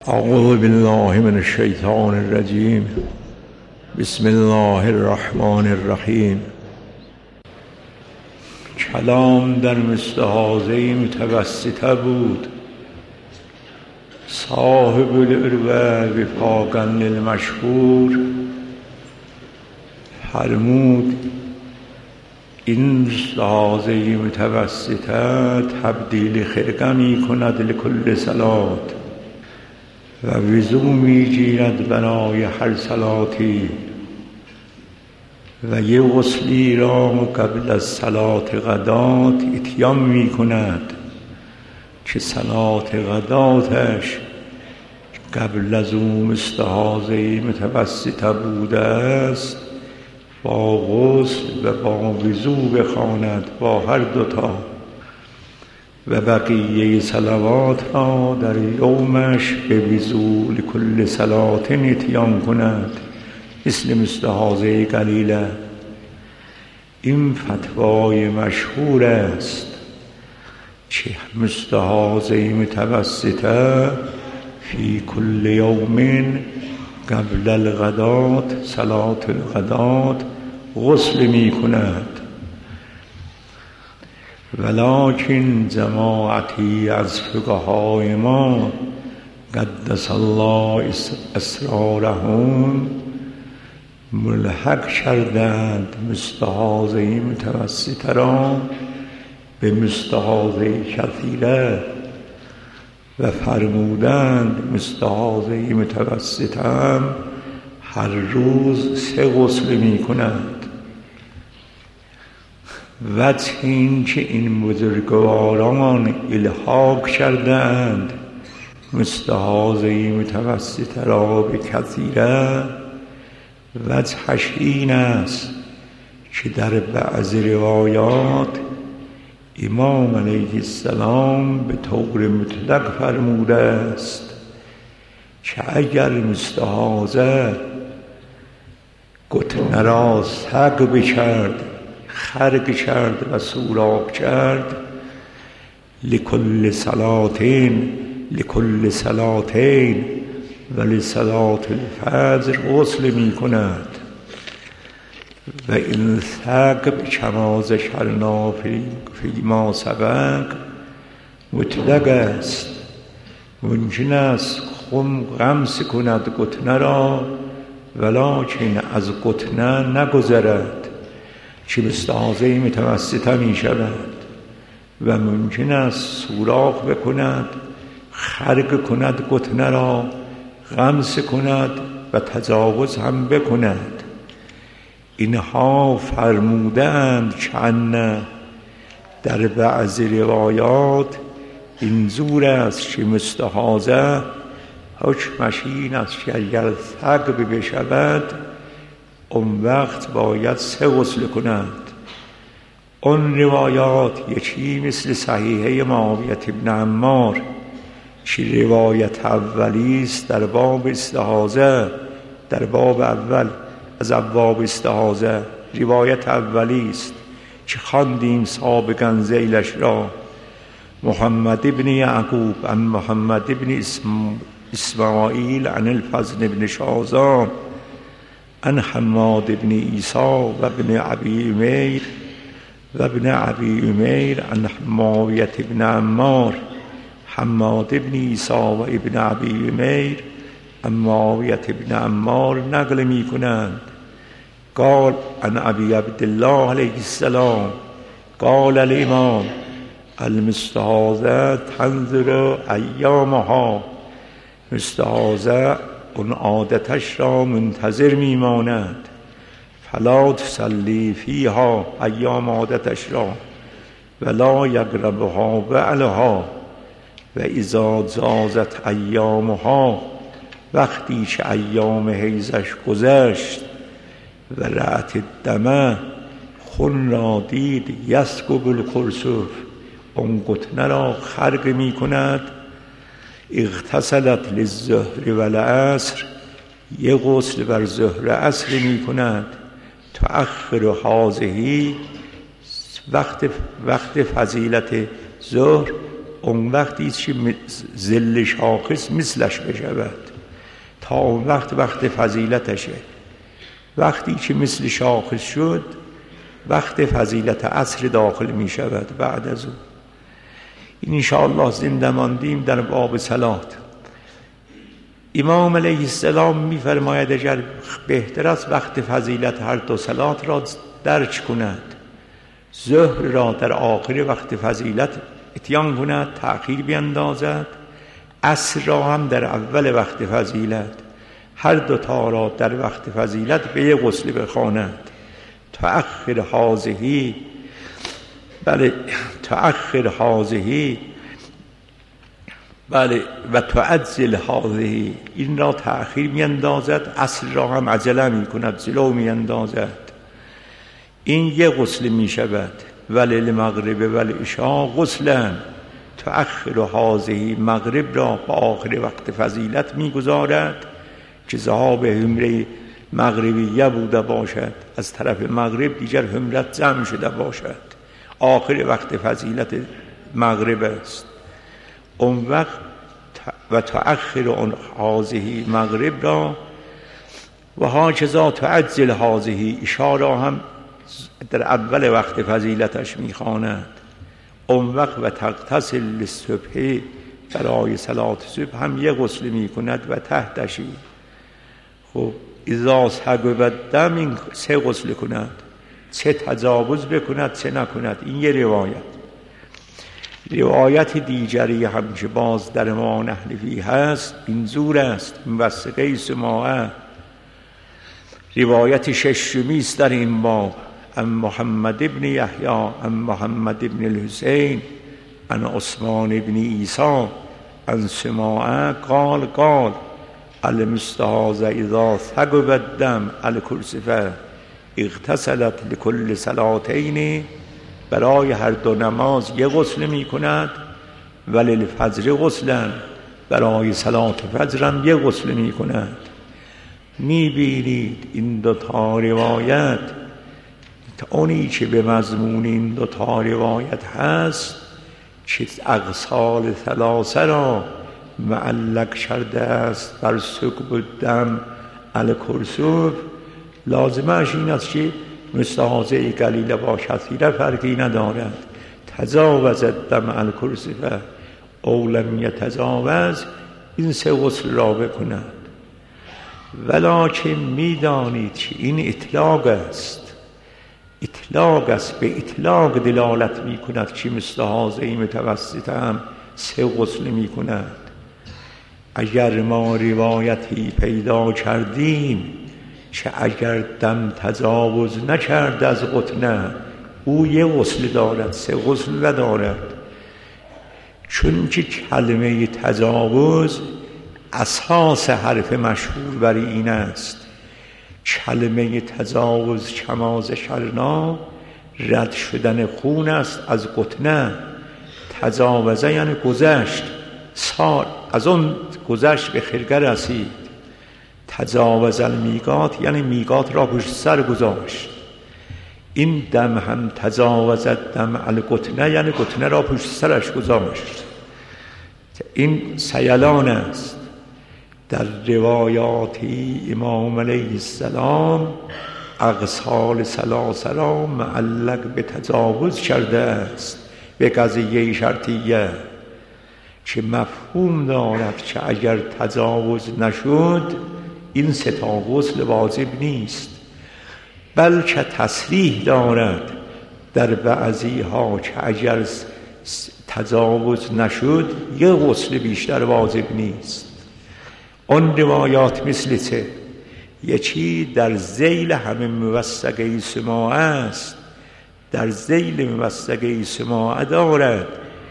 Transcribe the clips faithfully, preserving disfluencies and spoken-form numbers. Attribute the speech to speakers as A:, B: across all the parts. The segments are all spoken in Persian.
A: اعوذ بالله من الشیطان الرجیم. بسم الله الرحمن الرحیم. کلام در مستحاضه متوسطه بود. صاحب العروة وفاقا للمشهور فرمود این مستحاضه متوسطه تبدیل خرقه می کند لکل صلات و وضو می گیرد برای هر صلاتی و یه غسلی را قبل از صلات غدات اتیان می کند که صلات غداتش قبل از اون مستحاضه متوسطه بوده است، با غسل و با وضو بخواند با هر دوتا و بقیه صلوات را در یومش به وضو لکل صلات اتیان کند مثل مستحاضه قلیله. این فتوای مشهور است که مستحاضه متوسطه فی کل یوم قبل الغدات صلات الغدات غسل می کند. ولکن جماعتی از فقهای ما قدس الله اسرارهم ملحق کردند مستحاضه متوسطه را به مستحاضه کثیره و فرمودند مستحاضه متوسطه هم هر روز سه غسل می کند. وجه این که این بزرگواران الحاق کردند مستحاضه متوسطه را به کثیره، وجهش این است که در بعض روایات امام علیه السلام به طور مطلق فرموده است که اگر مستحاضه گتنه را سگ بکرد، خرق کرد و سوراخ کرد، لکل صلاتین لکل صلاتین و لصلات الفجر غسل می کند. و این ثقب کما ذکرنا فی ما سبق مطلق است. ممکن است خم غمس کند گتنه را ولکن از گتنه نگذرد که مستحاضه متوسطه می شود و ممکن است سوراخ بکند، خرق کند گتنه را، غمس کند و تجاوز هم بکند. اینها فرمودند که ان در بعض روایات اینجور است که مستحاضه حکمش این است که اگر ثقب بشود اون وقت باید سه غسل کند. اون روایات یکی مثل صحیحه معاویه ابن عمار که روایت اولی است در باب استحاضه، در باب اول از ابواب استحاضه روایت اولی است که خواندیم سابقا ذیلش را. محمد ابن یعقوب عن محمد ابن اسم اسماعیل عن الفضل ابن شازان عن حماد ابن عیسی و ابن ابی امیر و ابن ابی امیر عن معاویه ابن عمار. حماد ابن عیسی و ابن ابی امیر عن معاویه ابن عمار نقل می کنند. قال عن ابی عبدالله علیه السلام قال الامام المستحاضه تنظر ایامها، مستحاضه اون عادتش را منتظر میماند. فلا تصلی فیها ایام عادتش را ولا یقربها بعلها و اذا جازت ایامها، وقتی که ایام حیضش گذشت و رأت الدم خون را دید، یسکب القرصف اون گتنه را خرق می کند. اغتسلت للظهر و العصر یه غسل بر ظهر عصر می کند. تأخر هذه وقت وقت فضیلت ظهر اون وقتی که ظل شاخص مثلش بشود، تا اون وقت وقت فضیلتشه. وقتی که مثل شاخص شد وقت فضیلت عصر داخل می شود. بعد از اون این انشاءالله زنده ماندیم در باب صلات. امام علیه السلام می فرماید اگر بهتر است وقت فضیلت هر دو صلات را درج کند، ظهر را در آخر وقت فضیلت اتیان کند، تأخیر بیندازد، عصر را هم در اول وقت فضیلت، هر دو تا را در وقت فضیلت به یک غسل بخواند. تأخر هذه، بله تأخر هذه، بله و تعجل هذه، این را تأخیر میاندازد، عصر را هم عجله می کند، جلو میاندازد. این یک غسل می شود. ولی المغرب ولی عشاء غسلا، تأخر هذه، مغرب را به آخر وقت فضیلت می گذارد که ذهاب حمره مغربیه بوده باشد، از طرف مغرب دیگر حمرت جمع شده باشد، آخر وقت فضیلت مغرب است. اون وقت و تأخر اون هذه، مغرب را، و هاکذا تعجل هذه، عشاء را هم در اول وقت فضیلتش میخواند. اون وقت و تغتسل للصبح، برای صلات صبح هم یک غسل میکند و تحتشی. خب اذا سقط الدم، این سه غسل کند، چه تجاوز بکند چه نکند. این یه روایت. روایت دیگری هم که باز در ما نحنفی هست اینجور است، موثقه سماعه، روایت ششمی است در این باب، عن محمد ابن یحیی عن محمد ابن الحسین عن عثمان ابن عیسی عن سماعه قال قال المستحاضة اذا ثقب الدم الکرسفه اغتسلت لكل صلاتین، برای هر دو نماز یک غسل می کند، ولی الفجر غسلا، برای صلات فجر هم یک غسل می کند. می بینید این دو تا روایت، اونی که به مضمون این دو تا روایت هست که اغسال ثلاثه را معلق کرده است بر ثقب الدم الکرسف، لازمش این است که مستحاضه قلیله با کثیره فرقی ندارد. تجاوز الدم الکرسفه او لم یتجاوز، این سه غسل را بکند. ولکن میدانید که این اطلاق است، اطلاق است، به اطلاق دلالت می کند که مستحاضه متوسطه هم سه غسل می کند. اگر ما روایتی پیدا کردیم که اگر دم تجاوز نکرد از قطنه او یه غسل دارد، سه غسل ندارد، چون که کلمه تجاوز اساس حرف مشهور بر این است. کلمه تجاوز کما ذکرنا رد شدن خون است از قطنه. تجاوزه یعنی گذشت، سال از اون گذشت به خرقه رسید. تجاوز المیقات یعنی میقات را پشت سر گذاشت. این دم هم تجاوز دم القطنه یعنی قطنه را پشت سرش گذاشت. این سیلان است. در روایاتی امام علیه السلام اغسال ثلاثه را معلق به تجاوز کرده است، به قضیه شرطیه که مفهوم دارد که اگر تجاوز نشد این سه تا غسل واجب نیست، بلکه تصریح دارد در بعضی ها که اگر تجاوز نشد یه غسل بیشتر واجب نیست. آن روایات مثل چه؟ یکی در ذیل همه موثقه سماعه است، در ذیل موثقه سماعه دارد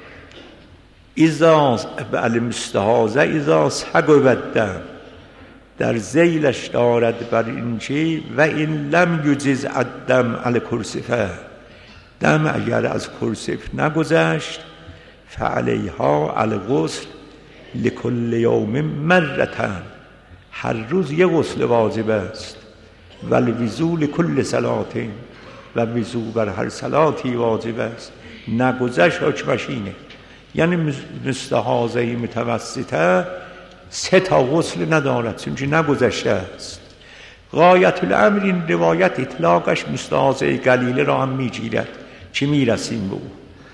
A: اذا المستحاضه اذا ثقب الدم، در ذیلش دارد بر اینچه و این لم یجز الدم الکرسفه، دم اگر از کرسف نگذشت فعلیها الغسل لکل یوم مرتن، هر روز یک غسل واجب است. والوضو لکل صلاتین، و وضو بر هر صلاتی واجب است. نگذشت حکمش اینه، یعنی مستحاضه متوسطه سه تا غسل ندارد، چونچه نگذشته است. غایت الامر این روایت اطلاقش مستحاضه گلیله را هم میگیرد چه میرسیم به او.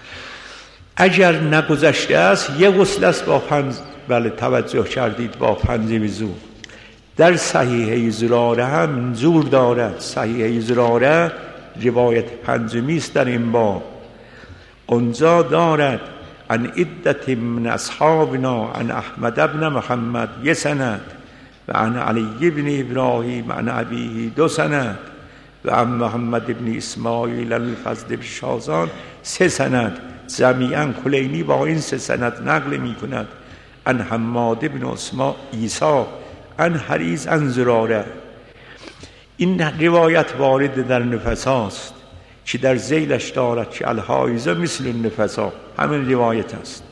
A: اگر نگذشته است یه غسل است با پنج، بله توجه کردید، با پنج وضو. در صحیحه زراره هم زور دارد. صحیحه زراره روایت پنجمی است در این باب. اونجا دارد عن عدت من اصحابنا عن احمد ابن محمد یه سند و عن علی ابن ابراهیم عن ابیه دو سند و عن محمد ابن اسماعیل الفضل شازان سه سند. جمیعاً کلینی با این سه سند نقل می کند عن حماد ابن اسما عیسی عن حریز عن زراره. این روایت وارد در نفسا است که در ذیلش دارد که الحایزه مثل النفسا، همین روایت است.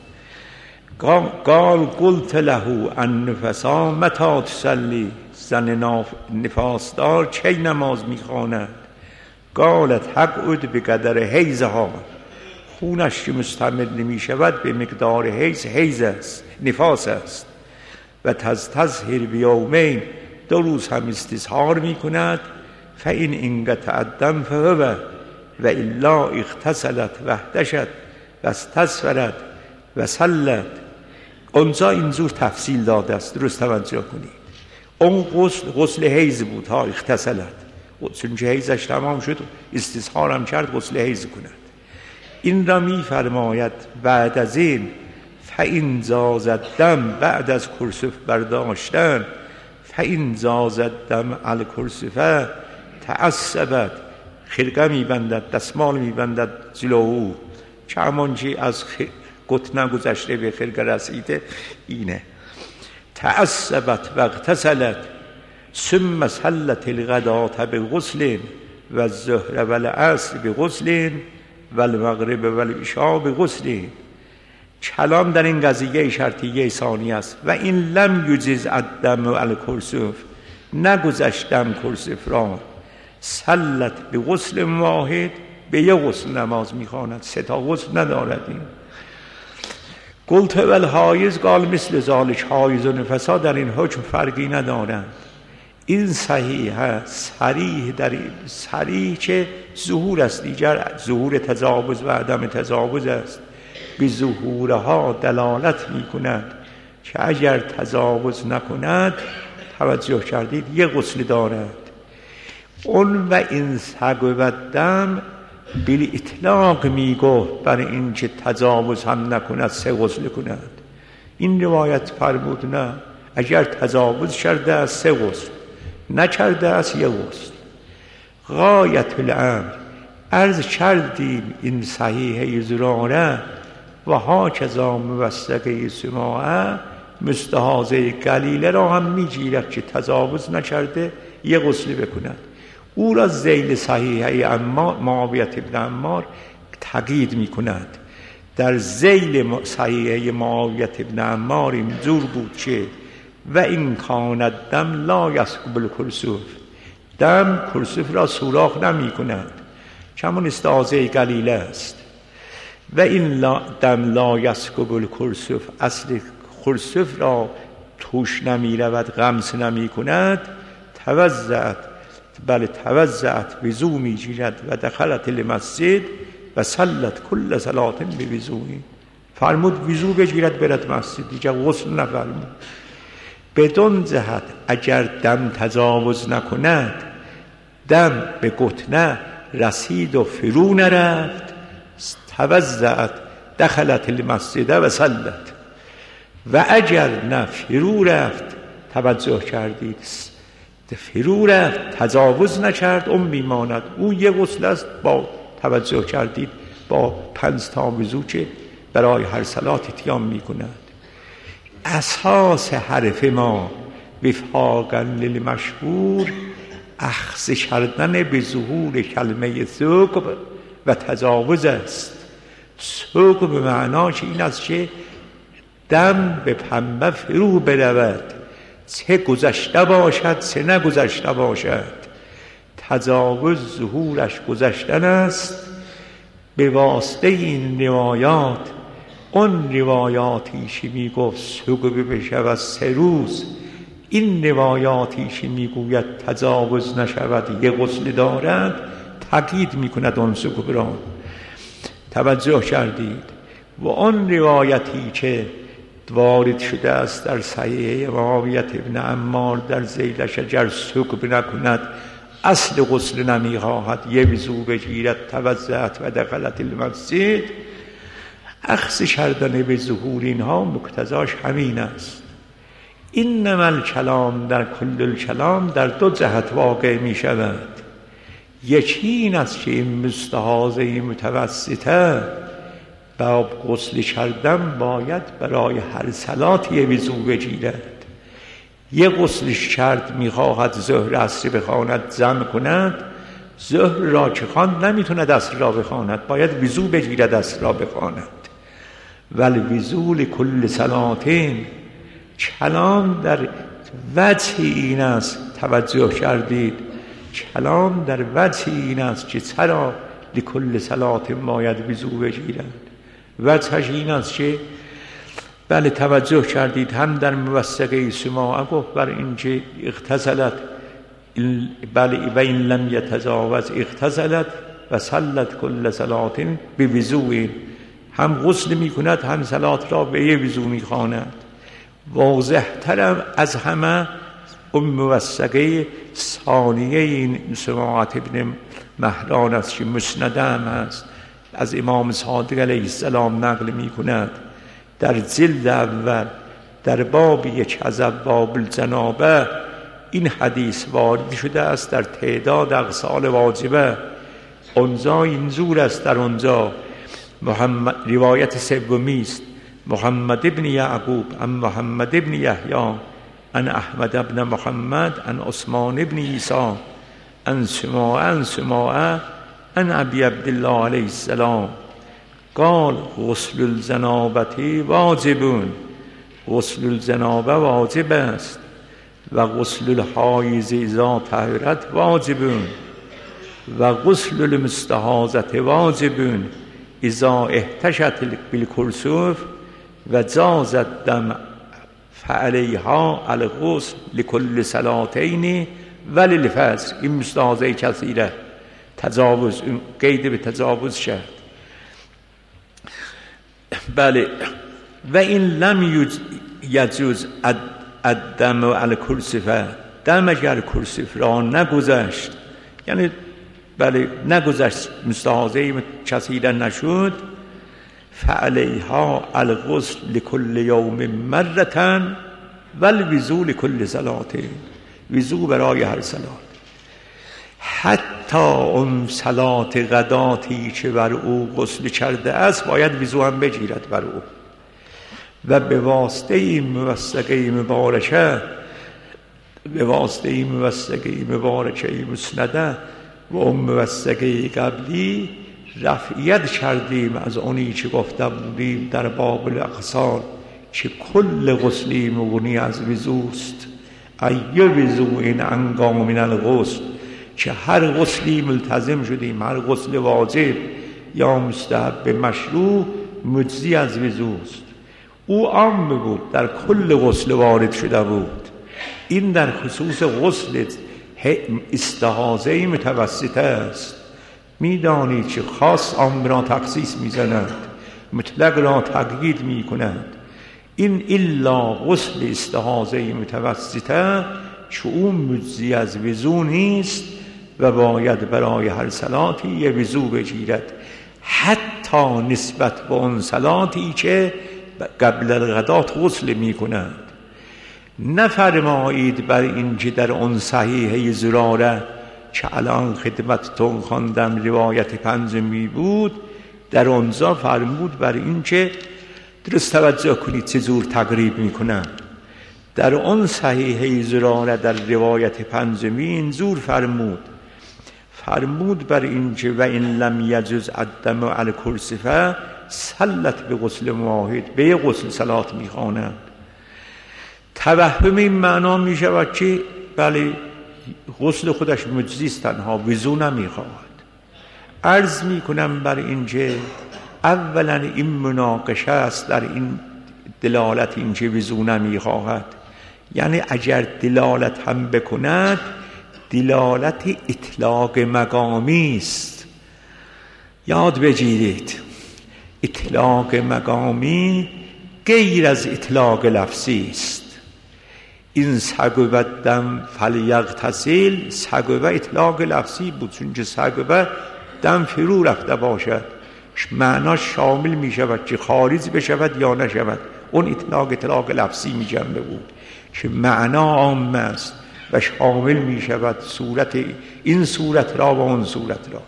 A: قال قلت له ان نفسا متى تصلی، زن نفاس دار چه نماز میخواند؟ قالت حقعد به قدر حیزها، خونش که مستعمل نمی شود به مقدار حیز، حیز است، نفاس است. و تز تظهر بیومین، دو روز هم استظهار می کند. فإن انقطع الدم فهو و الا اغتسلت و احتشت و استسفرت و صلت. اونجا اینجور تفصیل داده است، درست توجه کنید. اون غسل غسل حیض بود ها، اغتسلت، چون حیضش تمام شد استظهار هم کرد غسل حیض کند. این را می فرماید بعد از این فإن زاز الدم، بعد از کرسف برداشتن، فإن زاز الدم علی کرسفه تعصبت، خرقه می بندد، دستمال می بندد جلو، که همانچه از قطنه گذشته به خرقه رسیده اینه. تعصبت و اغتسلت ثم صلت الغداة بغسل و الظهر و العصر بغسل و المغرب و العشاء بغسل. کلام در این قضیه شرطیه ثانی است. و این لم یجز الدم علی کرسف، نگذشتم کرسف را، صلت به غسل واحد، به یک غسل نماز میخواند، سه تا غسل ندارد. این قلت والحایض قال مثل ذالک، حایض و نفسا در این حکم فرقی ندارند. این صحیح است، صریح در این صریح که ظهور است، دیگر ظهور تجاوز و عدم تجاوز است. به ظهورها دلالت می کند که اگر تجاوز نکند، توجه کردید، یه غسل دارد. اون و این سقوت دم بی اطلاق می گفت برای این که تجاوز هم نکند سه غسل کند. این روایت فرمود نه، اگر تجاوز کرده است سه غسل، نکرده است یه غسل. غایت الامر، عرض کردیم این صحیحه زراره و ها کذا موثقه سماعه، مستحاضه قلیله را هم میگیرد که تجاوز نکرده یه غسل بکند. او را ذیل صحیحه اما معاویت ابن عمار تقیید میکند. در ذیل صحیحه معاویت ابن عمار اینجور بود که و این کاند دم لا یسکب الکرسف، دم کرسف را سوراخ نمی کند، چون استعاضه قلیله است. و این لا دم لا یسکب الکرسف، اصل کرسف را توش نمی رود، غمس نمی کند. توزعت، بله توزعت، وضو می گیرد و دخلت المسجد و صلت کل صلات به وضوئی. فرمود وضو بگیرد برد مسجد، دیگه غسل نفرمود. بدون جهت اگر دم تجاوز نکند، دم به گتنه رسید و فرو نرفت، توزعت دخلت المسجد و صلت. و اگر نه فرو رفت، توجه کردید، فرو رفت تجاوز نکرد، اون میماند، او یه غسل است، با توجه کردید با پنج تا وضو که برای هر صلات اتیام میکند. اساس حرف ما وفاقا للمشهور اخذ کردن به ظهور کلمه ثقب و تجاوز است. ثقب به معناش این است که دم به پنبه فرو برود، چه گذشته باشد چه نگذشته باشد. تجاوز ظهورش گذشتن است. به واسطه این روایات اون روایاتیشی میگفت سوگوی بشود سه روز، این روایاتیشی میگوید تجاوز نشود یه غسل دارد، تاکید میکند اون سوگوی را. توجه کردید؟ و اون روایتی که وارد شده است در صحیح معاویه ابن عمار در ذیل شجر سوگوی نکند اصل غسل نمیخواهد، یه وضو بگیرد، توضعت و دخلت المسجد، اخذ کردن به ظهور اینها مقتضاش همین است. اینما الکلام در کل الکلام در دو جهت واقع می شود. یکی این است که این مستحاضه متوسطه با غسل کردن باید برای هر صلات یه وضو بگیرد. یه غسلش کرد میخواهد ظهر عصر بخواند جمع کند، ظهر را که خواند نمیتوند عصر را بخواند، باید وضو بگیرد عصر را بخواند. ولی وضو لکل صلاتین، کلام در وجه این است، توجه کردید؟ کلام در وجه این است که چرا لکل صلات باید وضو بگیرد. وجهش این است که بله توجه کردید هم در موثقه سماع گفت بر اینکه اغتسلت بله و این لم یتجاوز اغتسلت و صلت کل صلات به وضوء، هم غسل می کند هم صلات را به یه وضو می خواند. واضح تر از همه اون موثقه ثانیه این سماعت ابن مهران است که مسند هم هست، از امام صادق علیه السلام نقل می کند. در جلد اول در باب یک از ابواب الجنابه این حدیث وارد شده است در تعداد اغسال واجبه. اونجا اینجور است، در اونجا محمد روایت سومی است، محمد ابن یعقوب عن محمد ابن یحیی عن احمد ابن محمد عن عثمان ابن عیسی عن سماعه عن سماعه عن ابی عبدالله علیه السلام قال غسل الجنابه واجبون، غسل الجنابه واجب است و غسل الحایض اذا طهرت واجبون و غسل المستحاضه واجبون اذا احتشت بالکرسوف و جاز الدم فعلیها الغسل لکل صلاتین وللفجر. این مستحاضه کثیره، تجاوز، قید به تجاوز شد. بله و این لم یجوز الدم الکرسوف، دم اگر کرسوف را نگذشت، یعنی بله نگذشت، مستحاضه کثیره نشد، فعلیها الغسل لکل یوم مرتن والوضو لکل صلات، وضو برای هر صلات. حتی اون صلات غداتی که بر او غسل کرده است باید وضو هم بگیرد بر او. و به واسطه این موثقه مبارکه به واسطه این موثقه مبارکه مسنده و اون موثقه قبلی رفعیت کردیم از اونی که گفته بودیم در باب الاغسال که کل غسلی مغنی از وضوست. ایه وضو این انقام من الغسل، که هر غسلی ملتزم شدیم، هر غسل واجب یا مستحب مشروع مجزی از وضوست. او عام بود، در کل غسل وارد شده بود. این در خصوص غسل استحاضه متوسطه است. میدانید که خاص عام را تخصیص میزند، مطلق را تقیید میکند. این الا غسل استحاضه متوسطه که اون مجزی از وضو نیست و باید برای هر صلاتی یه وضو بگیرد، حتی نسبت به اون صلاتی که قبل الغدات غسل میکند. نفرمایید بر این که در اون صحیحه زراره که الان خدمتتون خواندم روایت پنجمی بود، در اونجا فرمود بر این که درست توجه کنید چجور تقریب میکنن. در اون صحیحه زراره در روایت پنجمی اینجور فرمود فرمود بر این که و این لم یجوز الدم الکرسوف صلت به غسل واحد، به غسل صلات میخوانند. توهم این معنا میشود که بله غسل خودش مجزی است، تنها وضو نمیخواهد. عرض میکنم بر این که اولا این مناقشه است در این دلالت این که وضو نمیخواهد، یعنی اگر دلالت هم بکند دلالت اطلاق مقامی است. یاد بگیرید اطلاق مقامی غیر از اطلاق لفظی است. این سگوه دم فلیغتسل، سگوه اطلاق لفظی بود، چون که سگوه دم فرو رفته باشد معناش شامل می شود که خارج بشود یا نشود، اون اطلاق اطلاق لفظی می جنبه بود که معنا عام است و شامل می شود صورت این صورت را و اون صورت را.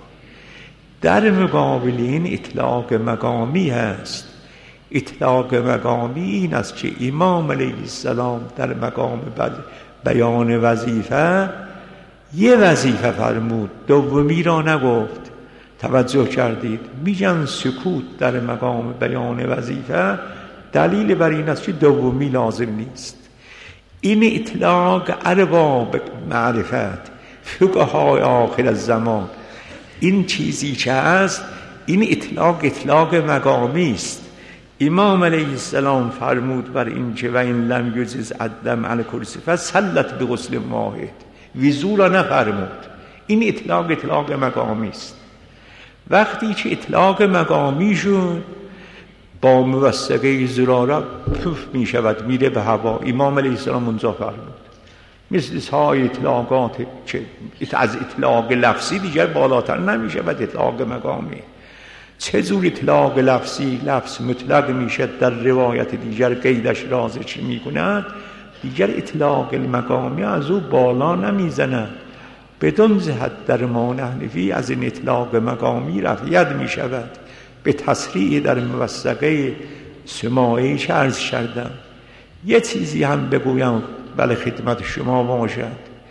A: در مقابل این اطلاق مقامی هست. اطلاق مقامی این است که امام علیه السلام در مقام بیان وظیفه یه وظیفه فرمود، دومی را نگفت. توجه کردید؟ میگن سکوت در مقام بیان وظیفه دلیل بر این است که دومی لازم نیست. این اطلاق ارباب معرفت فقهای آخر الزمان، این چیزی که هست این اطلاق اطلاق مقامی است. امام علیه السلام فرمود بر این که و این لم یجز عدم علی کرسی فسلت به غسل واحد، وضو را نفرمود. این اطلاق اطلاق مقامی است. وقتی که اطلاق مقامی شد با موثقه زراره پف می شود، میره به هوا. امام علیه السلام منجا فرمود مثل سای اطلاقات که از اطلاق لفظی دیگر بالاتر نمی شود اطلاق مقامی. چه جور اطلاق لفظی؟ لفظ مطلق می شد، در روایت دیگر قیدش رازش می کند، دیگر اطلاق مقامی از او بالا نمی زند. بدون جهت در ما نحنفی از این اطلاق مقامی رفعیت می شود. به تصریح در موثقه سماعی که عرض کردم. یه چیزی هم بگویم بله خدمت شما باشد.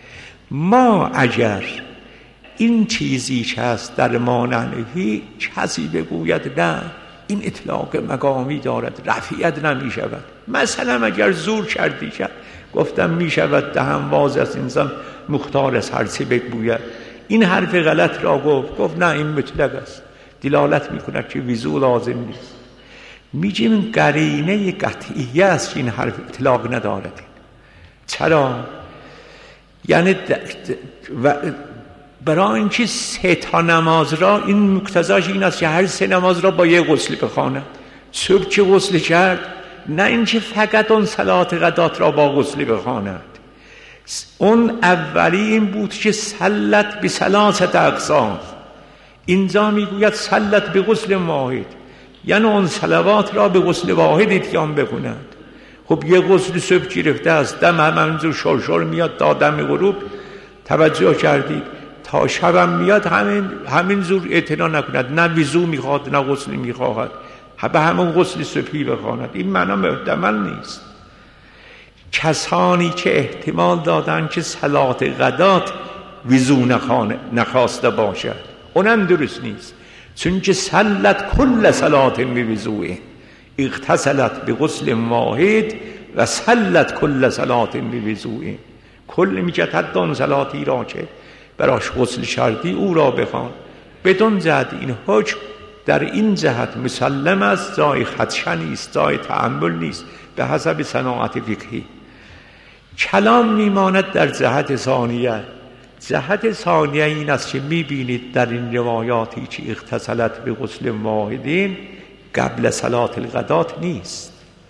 A: ما اگر این چیزی که هست در ما نحنفی کسی بگوید نه این اطلاق مقامی دارد رفعیت نمی شود، مثلا اگر زور کردی شد گفتم می شود دهم واز از انسان مختار از هرچی بگوید، این حرف غلط را گفت گفت نه این مطلق است، دلالت می کند که وضو لازم نیست. میگیم قرینه قطعیه است که این حرف اطلاق ندارد. چرا؟ یعنی و برای اینکه سه تا نماز را این مقتضاش این است که هر سه نماز را با یک غسل بخواند. صبح که غسل کرد نه اینکه فقط اون صلات غدات را با غسل بخواند. اون اولی این بود که صلت به ثلاثه اقسام، اینجا میگوید صلت به غسل واحد، یعنی اون صلوات را به غسل واحد اتیان بکند. خب یه غسل صبح گرفته است، دم همینجور شرشر میاد تا دم غروب، توجه کردید؟ تا شبم میاد همین همین زور اعتنا نکند، نه وضو میخواد نه غسل میخواهد، به همون غسل صبحی بخواند. این معنا محتمل نیست. کسانی که احتمال دادن که صلات غدات وضو نخواسته باشد اونم درست نیست، چون که صلت کل صلات بوضوء اغتسلت به غسل واحد و صلت کل صلات بوضوء، کل میگه حتی اون صلاتی را که براش غسل شرطی او را بخوان. بدون جهت این حکم در این جهت مسلم است، جای خدشه نیست، جای تأمل نیست به حسب صناعت فقهی. کلام میماند در جهت ثانیه. جهت ثانیه این است که میبینید در این روایاتی که اغتسلت به غسل واحدین قبل صلات الغدات نیست،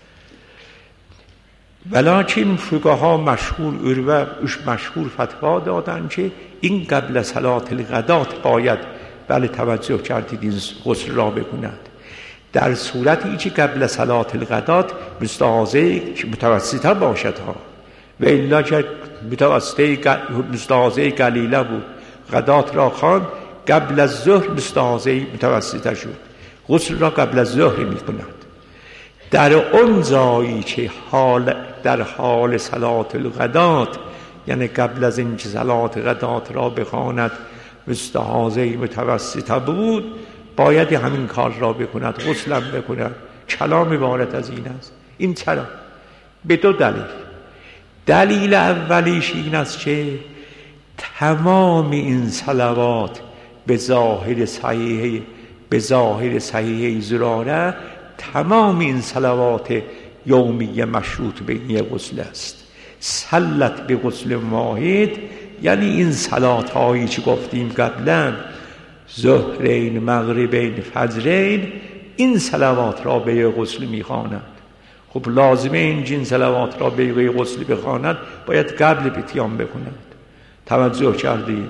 A: ولیکن فقها مشهور اروه مشهور فتوا دادن که این قبل صلات الغدات باید بله توجه کردید این غسل را بکند. در صورتی که قبل صلات الغدات مستحاضه متوسطه باشد ها، و الا که مستحاضه قلیله بود غدات را خواند، قبل از ظهر مستحاضه متوسطه شد، غسل را قبل از ظهر می کند. در اون جایی که حال در حال صلات الغدات، یعنی قبل از این که صلات غدات را بخواند مستحاضه متوسطه بود، باید همین کار را بکند، غسلم بکند. کلام عبارت از این است. این چرا؟ به دو دلیل. دلیل اولیش این است که تمام این صلوات به ظاهر صحیح به ظاهر صحیح زراره تمام این صلوات یومی مشروط به این غسل است. صلت به غسل واحد یعنی این صلات هایی که گفتیم قبلا، ظهرین، مغربین، فجرین، این صلوات را به غسل میخواند. خب لازمه این جن صلوات را به غسل بخواند باید قبل اتیان بکند. توجه کردید؟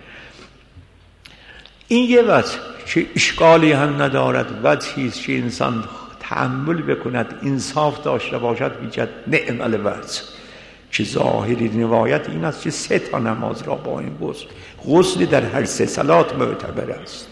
A: این یه وجه که اشکالی هم ندارد، وجهی است که انسان تأمل بکند، انصاف داشته باشد، بیجد نعم الوجه. که ظاهری روایت این است که سه تا نماز را با این غسل، غسل در هر سه صلات معتبر است.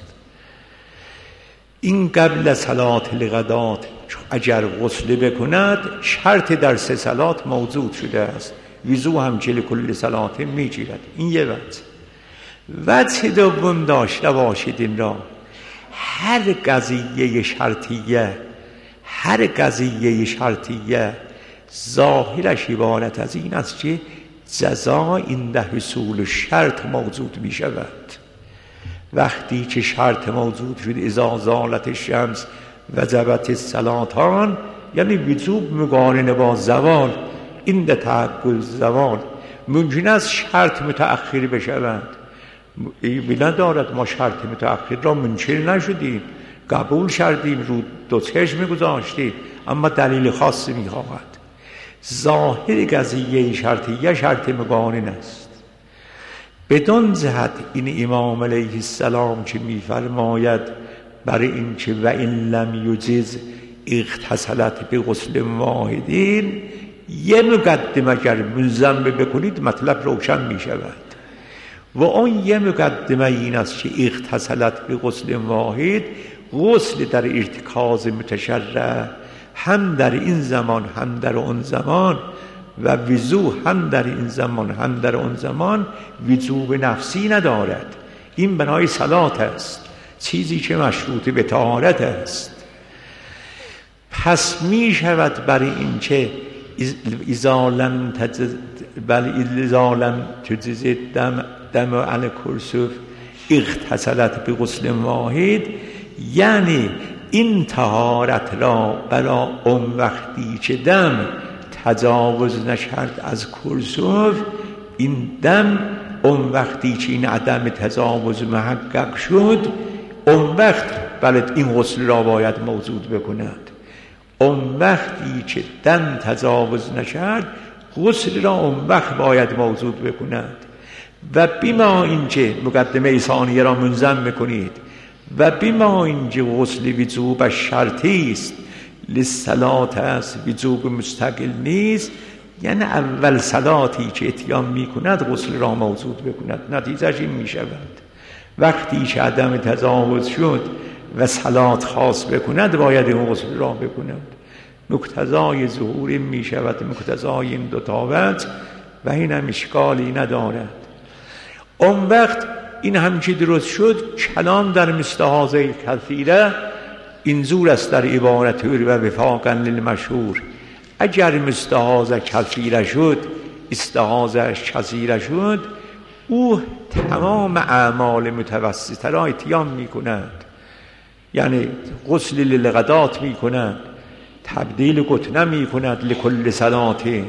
A: این قبل صلات الغدات اگر غسل بکند شرط در سه صلات موجود شده است، وضو هم جل کل صلات میگیرد. این یه وجه. وجه دوم داشته باشید این را، هر قضیه شرطیه هر قضیه شرطیه ظاهرش عبارت از این است که جزا این ده حصول شرط موجود می شود. وقتی که شرط موجود شد، اذا زالت الشمس وجبت الصلاتان، یعنی وجوب مقارنه با زوال، این ده تحقق زوال ممکن است شرط متأخر بشود. بنا دارد ما شرط متأخر را منکر نشدیم، قبول کردیم، رو دو چشم گذاشتیم، اما دلیل خاصی می خواهد. ظاهر قضیه شرطیه شرط مقارن است. بدون جهت این امام علیه السلام که می‌فرماید برای این که و این لم یجز اغتسلت به غسل واحدین، یه مقدمه اگر ملزم بکنید مطلب روشن می شود. و اون یه مقدمه این است که اغتسلت به غسل واحد، غسل در ارتکاز متشرع هم در این زمان هم در اون زمان، و وضو هم در این زمان هم در اون زمان وجوب نفسی ندارد. این بنای صلات است، چیزی که مشروط به طهارت است. پس می شود برای این که اذا لم تجز بل اذا لم تجز دم دم علی کرسوف اغتسلت به غسل واحد، یعنی این طهارت را برای اون وقتی که دم تجاوز نشد از کرسوف، این دم اون وقتی که این عدم تجاوز محقق شد، اون وقت بلد این غسل را باید موجود بکند. اون وقتی که دم تجاوز نشد غسل را اون وقت باید موجود بکند. و بیما اینکه مقدمه ثانیه را منظم میکنید و بیما اینکه غسل وجوب شرطی است، للصلات است، وجوب مستقل نیست، یعنی اول صلاتی که اتیان میکند غسل را موجود بکند. نتیجهش این میشود وقتی که عدم تجاوز شد و صلات خاص بکند باید این غسل را بکند. مقتضای ظهور میشود مقتضای این دو تا وجه و این هم اشکالی ندارد. اون وقت این هم که درست شد، کلام در مستحاضه کثیره اینجور است در عبارت و وفاقا للمشهور. اگر مستحاضه کثیره شد، استحاضهش کثیره شد، او تمام اعمال متوسطه را اتیان می کند، یعنی غسل للغدات می کند، تبدیل گتنه می کند لکل صلاتین.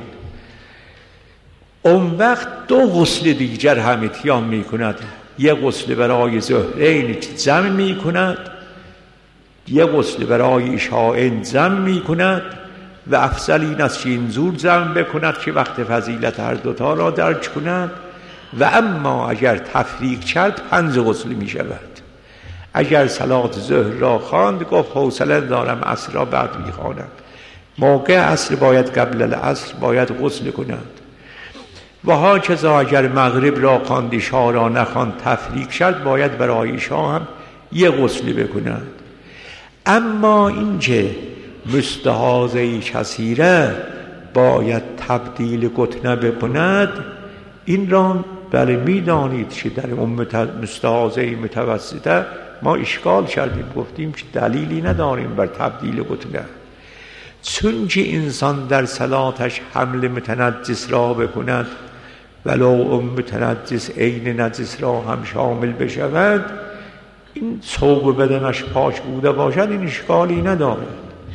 A: اون وقت دو غسل دیگر هم اتیان می کند، یک غسل برای ظهرین جمع می کند، یک غسل برای عشاءین جمع می کند، و افضل این است که اینجور جمع بکند که وقت فضیلت هر دوتا را درک کند. و اما اگر تفریق کرد پنج غسل می شود. اگر صلات ظهر را خواند گفت حوصله دارم عصر را بعد می خوانم، موقع عصر باید قبل العصر باید غسل کند. و ها کذا اگر مغرب را خواند عشاء را نخواند تفریق شد باید برای عشاء هم یه غسل بکند. اما اینکه مستحاضه کثیره باید تبدیل گتنه بکند، این را بله میدانید که در اون مستحاضه متوسطه ما اشکال کردیم، گفتیم که دلیلی نداریم بر تبدیل گتنه، چون که انسان در صلاتش حمل متنجس را بکند ولو اون متنجس عین نجس را هم شامل بشود، این ثوب بدنش پاک بوده باشد این اشکالی ندارد،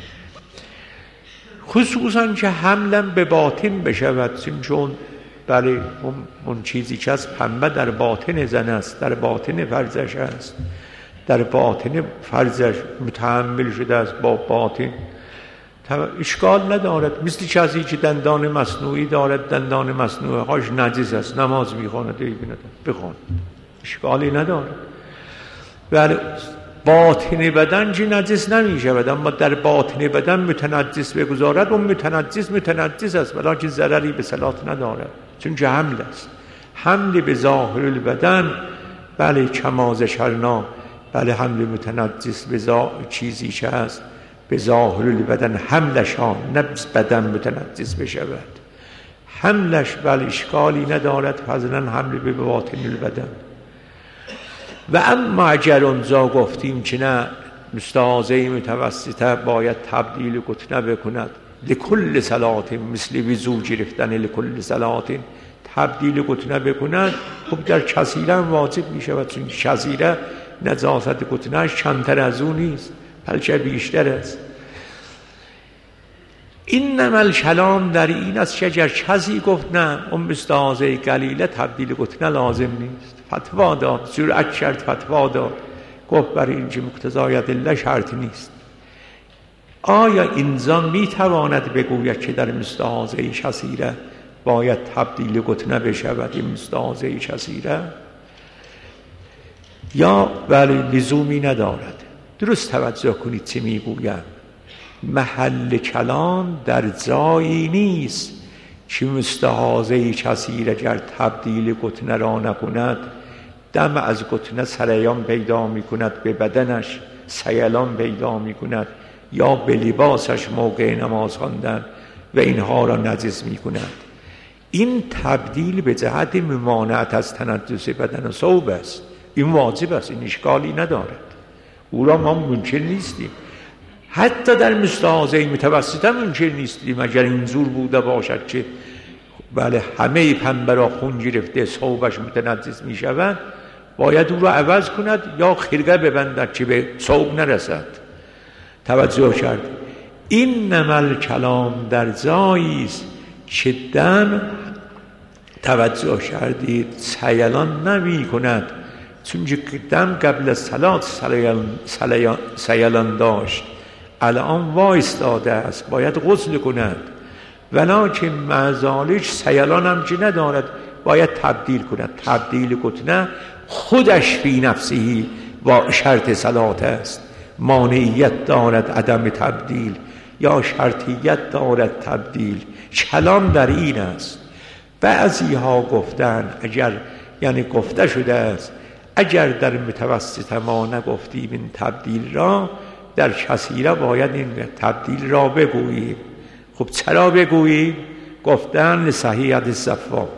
A: خصوصا که حملم به باطن بشود، چون بله اون, اون چیزی که از پنبه در باطن زن است، در باطن فرزش است، در باطن فرزش متحمل شده است با باطن، اشکال ندارد. مثل چیزی که دندان مصنوعی دارد، دندان مصنوعی هاش نجس است، نماز میخواند بخوان، اشکالی ندارد. ولی باطن بدن چه نجس نمی شود، اما در باطن بدن متنجس بگذارد اون متنجس متنجس است، ولی ضرری به صلات ندارد، چون که حمل است. حمل به ظاهر البدن بله کما ذکرنا، بله حمل متنجس به چیزی که هست به ظاهر البدن حملش ها، نه بدن متنجس بشود، حملش بله اشکالی ندارد، فضلا حمل به باطن البدن. و اما اگر اونجا گفتیم که نه مستحاضه متوسطه باید تبدیل گتنه بکند لکل صلات، مثل وضو گرفتن لکل صلات تبدیل گتنه بکند، خب در کثیره هم واجب می شود، چون کثیره نجاست گتنهش کمتر از اون نیست بلکه بیشتر است. این نمل کلام در این است که اگر کسی گفت نه اون مستحاضه قلیله تبدیل گتنه لازم نیست، فتوا داد، جرأت کرد فتوا داد، گفت برای اینکه مقتضای ادله شرط نیست. آیا اینجا می تواند بگوید که در مستحاضه کثیره باید تبدیل گتنه بشود این مستحاضه کثیره، یا ولی لزومی ندارد؟ درست توجه کنید چه میگویم. محل کلام در جایی نیست که مستحاضه کثیره گر تبدیل گتنه را نکند دم از گتنه سریان پیدا می کند، به بدنش سیلان پیدا می کند، یا به لباسش موقع نماز خواندن و اینها را نجس می کند. این تبدیل به جهت ممانعت از تنجس بدن و ثوب است، این واجب است، این اشکالی ندارد، او را ما منکر نیستیم. حتی در مستحاضه متوسطه منکر نیستیم اگر اینجور بوده باشد که بله همه پنبه را خون گرفته ثوبش متنجس می شود، باید او را عوض کند یا خرقه ببندد که به ثوب نرسد. توجه کرد. این نمل کلام در جایی است که دم توجه کردید سیلان نمی کند، چون که دم قبل صلات سیلان, سیلان داشت، الان وایستاده است، باید غسل کند، ولکن معذالک سیلان هم که ندارد، باید تبدیل کند. تبدیل گتنه خودش فی نفسهی و شرط صلات است، مانعیت دارد عدم تبدیل یا شرطیت دارد تبدیل. کلام در این است. بعضی ها گفتن اگر یعنی گفته شده است اگر در متوسط ما نگفتیم این تبدیل را، در کثیره باید این تبدیل را بگوییم. خب چرا بگوییم؟ گفتن لصحیحة صفوان.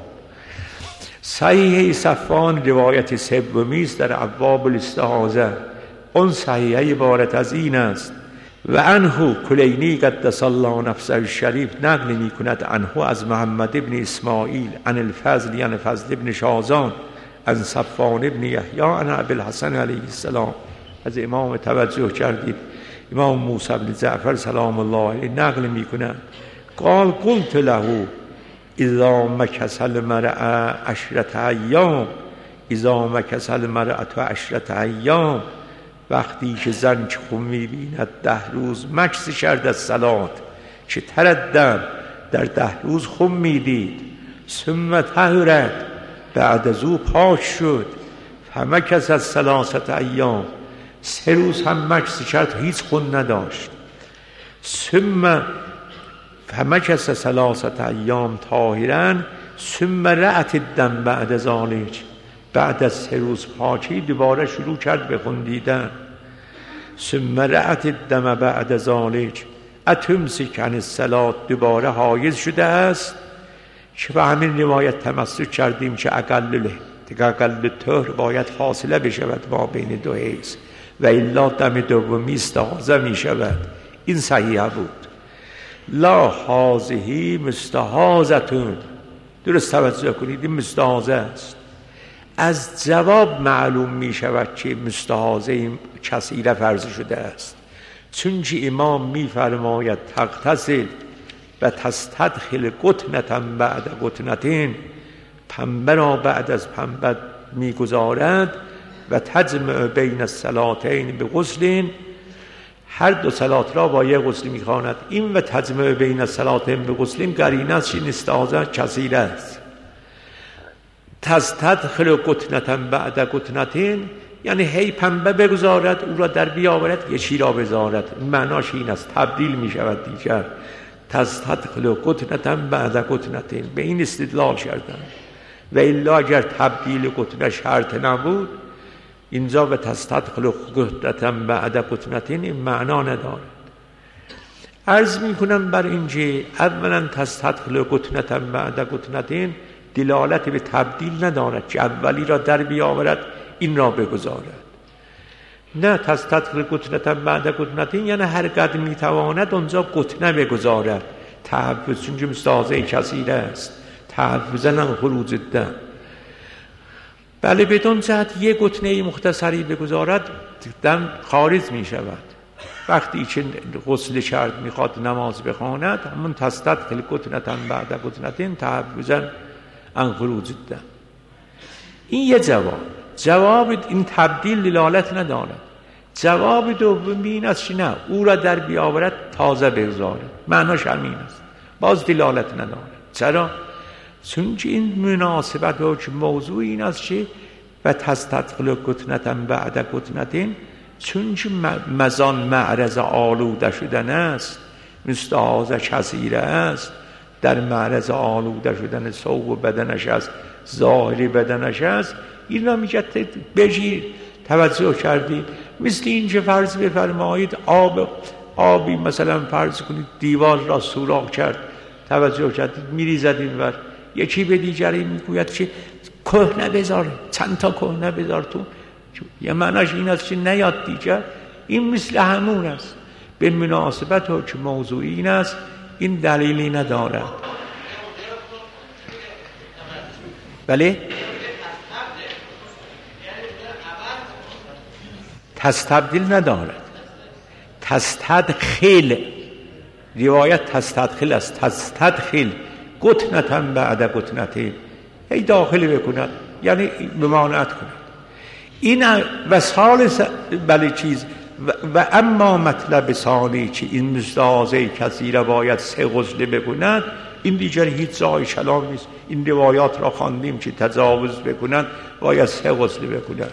A: صحیح صفوان روایت سومی است در ابواب الاستحاضه. اون صحیحه عبارت از این است: و عنه کلینی قدس الله نفسه الشریف نقل می کند عنه از محمد ابن اسماعیل عن الفضل یعنی فضل ابن شازان از صفوان ابن یحیی عن ابی الحسن علیه السلام. از امام توجه کردید امام موسی بن جعفر سلام الله علیه نقل می کند قال قلت له اذا مکث المرأة عشرة ایام اذا مکث المرأة عشرة ایام، وقتی که زن که خون می‌بیند ده روز مکث کرد از صلات، که تردد در ده روز خون می‌دید، ثم طهرت بعد از او پاک شد، فمکث از ثلاثة ایام، سه روز هم مکث کرد هیچ خون نداشت، ثم فمکث ثلاثة ایام طاهرا ثم رأت الدم بعد ذلك، بعد از سه روز پاکی دوباره شروع کرد به خون دیدن. ثم رأت الدم بعد ذلك اتمسک عن الصلاة، دوباره حایض شده است، که به همین روایت تمسک کردیم که اقل اقل طهر باید فاصله بشود با بین دو حیض و الا دم دومی استحاضه می شود. این صحیحه بود. لا هذه مستحاضة، درست توجه کنید این مستحاضه است. از جواب معلوم می شود که مستحاضه کثیره فرض شده است، چون که امام می فرماید تغتسل و تستدخل قطنة بعد قطنة، پنبه را بعد از پنبه می گذارد و تجمع بین الصلاتین به غسل، هر دو صلات را با یک غسل می خواند. این و تجمع بین الصلاتین به غسل قرینه است که استعاذه کثیره است. تستدخل قطنة بعد قطنة یعنی هی پنبه بگذارد او را در بیاورد یکی را بذارد، معناش این است تبدیل می شود دیگر. تستدخل قطنة بعد قطنة به این استدلال کردن و الا اگر تبدیل قطنه شرط نبود اینجا به تستدخل قطنة بعد قطنة این معنا ندارد. عرض می کنم بر اینجا اولا تستدخل قطنة بعد قطنة دلالت به تبدیل ندارد که اولی را در بیاورد این را بگذارد، نه تستدخل قطنة بعد قطنة یعنی هر قدر می تواند اونجا قطنه بگذارد، تحفظ، چون که مستحاضه کثیره است، تحفظاً عن خروج الدم. بله بدون جهت یک قطنه مختصری بگذارد دم خارج می شود. وقتی که غسل شرط میخواد نماز بخواند همون تستدخل قطنة بعد قطنة تحفظاً عن خروج الدم. این یه جواب. جواب این تبدیل دلالت ندارد. جواب دوم این است که نه او را در بیاورد تازه بگذارد، معناش همین است، باز دلالت ندارد. چرا؟ چون که این مناسبت و موضوع این است که و تستدخل قطنة بعد قطنة، چون که مزان معرض آلوده شدن است، مستحاضه کثیره است، در معرض آلوده شدن ثوب و بدنش است، ظاهری بدنش است، این را میگه بگیر. توجه کردید؟ مثل این که فرض بفرمایید آب آبی مثلا فرض کنید دیوار را سوراخ کرد، توجه کردید میریزد اینور، یکی به دیگری میگوید که کهنه بذار، چند تا کهنه بذار تو، یه معناش این است که نیاد دیگر. این مثل همون است، به مناسبت و که موضوعی این است، این دلیلی ندارد. بله تستبدیل ندارد، تستدخل، روایت تستدخل است، تستدخل قطنة بعد قطنة، ای داخل بکند یعنی ممانعت کند. این وسال س... بله چیز و... و اما مطلب ثانی که این مستحاضه کثیره باید سه غسل بکند، این دیگر هیچ جای کلام نیست. این روایات را خواندیم که تجاوز بکنند باید سه غسل بکنند.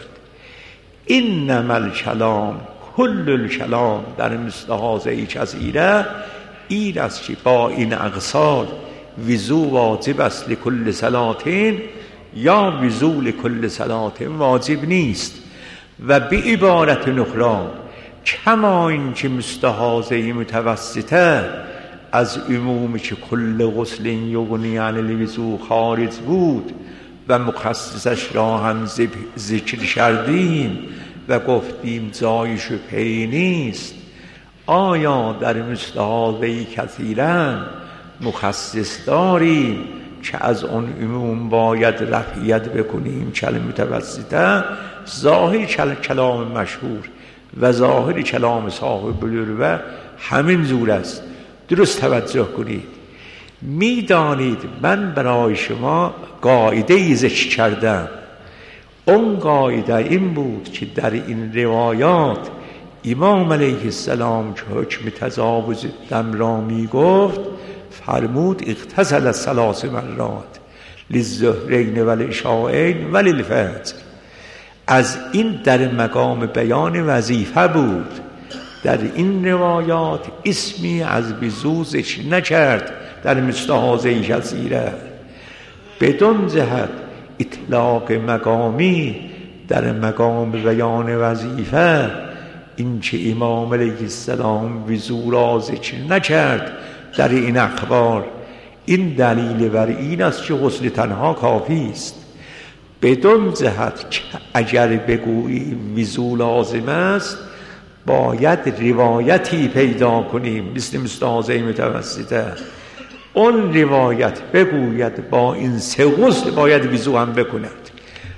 A: انما الکلام کل الکلام در مستحاضه کثیره این است که با این اغسال وضو واجب است لکل صلاتین یا وضو لکل صلات واجب نیست. و به عبارت نخرا کما این که مستحاضه متوسطه از عمومی که کل غسل یغنی عن الوضو خارج بود و مخصصش را هم ذکر کردیم و گفتیم جایش پی نیست. آیا در مستحاضه کثیره مخصص داریم که از اون عموم باید رفعیت بکنیم کلمه متوسطه؟ ظاهر کلام مشهور و ظاهر کلام صاحب بلوغ همین زور است. درست توجه کنید. میدانید من برای شما قاعده ای ذکر کردم، اون قاعده این بود که در این روایات امام علیه السلام که حکم تجاوز دم را می گفت فرمود اغتسل ثلاث مرات للظهرین و العشاءین و للفجر. از این در مقام بیان وظیفه بود. در این روایات اسمی از وضو ذکر نکرد در مستحاضه کثیره، بدون جهت اطلاق مقامی در مقام بیان وظیفه. این که امام علیه السلام وضو را ذکر نکرد در این اخبار، این دلیل بر این است که غسل تنها کافی است. بدون جهت که اگر بگویی وضو لازم است باید روایتی پیدا کنیم مثل مستحاضه متوسطه، اون روایت بگوید با این سه غسل باید وضو هم بکند.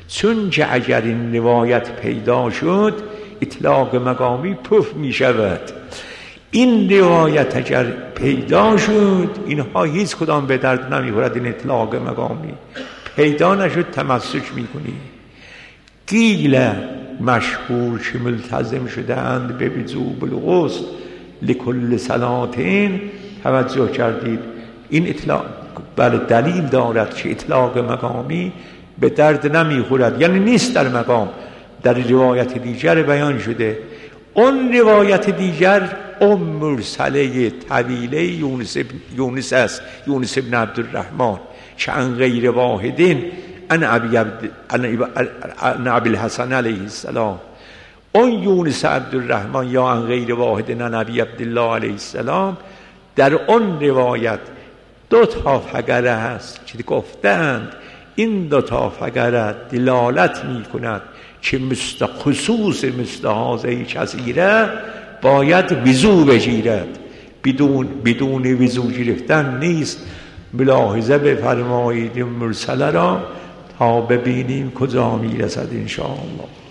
A: چون که اگر این روایت پیدا شد اطلاق مقامی پف می شود. این روایت اگر پیدا شد اینها هیچ کدام به درد نمی خورد. این اطلاق مقامی پیدا نشد تمسک می کنی. قیل مشهور که ملتزم شدند به وجوب الغسل لکل صلاتین. توجه کردید این اطلاق بله دلیل دارد که اطلاق مقامی به درد نمی خورد، یعنی نیست در مقام. در روایت دیگر بیان شده. اون روایت دیگر ام مرسله طویله یونس یونس است، یونس ابن عبدالرحمن که عن غیر واحدین عن ابی عبد عن ابی الحسن علیه السلام. اون یونس عبدالرحمن یا عن غیر واحدین عن ابی عبدالله علیه السلام در اون روایت دو تا فقره هست که گفتند این دو تا فقره دلالت می کند که مست خصوص مستحاضه کثیره باید وضو بگیرد. بدون بدون وضو گرفتن نیست. ملاحظه بفرمایید مرسله را تا ببینیم کجا میرسد ان شاء الله.